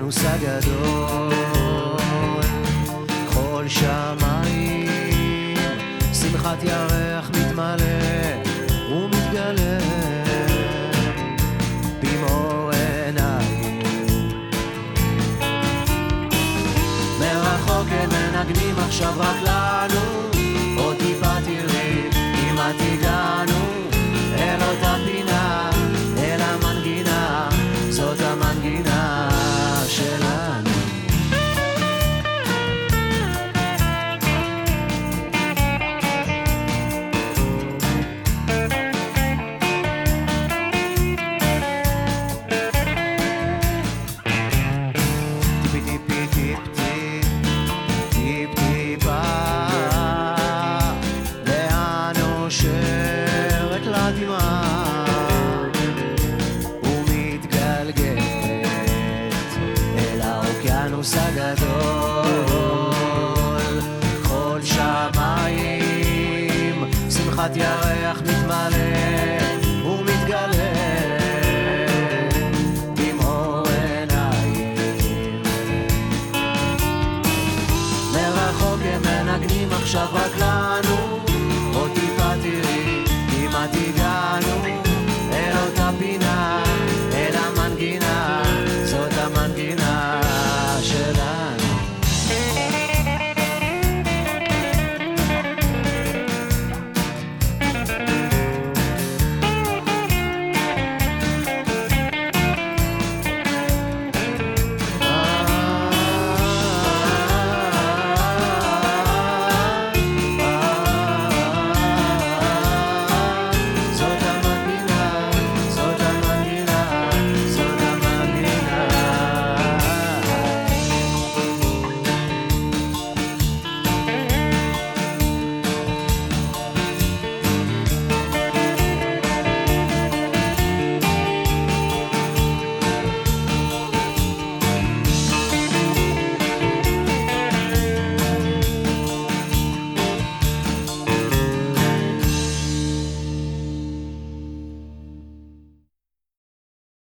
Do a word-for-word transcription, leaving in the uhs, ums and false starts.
האוקיינוס הגדול, כל שמיים, שמחת ירח מתמלא ומתגלה במאור עיניים. מרחוק הם מנגנים עכשיו רק לנו, עוד טיפה תראי כמעט הגענו אל אותה פינה, אל המנגינה, זאת המנגינה שלנו. טיפי טיפי טיפ טיפ טיפ טיפה לאן נושרת לדמעה ומתגלגלת אל האוקיינוס הגדול, כל שמיים, שמחת ירח מתמלא ומתגלה במאור עיניים. מרחוק הם מנגנים עכשיו רק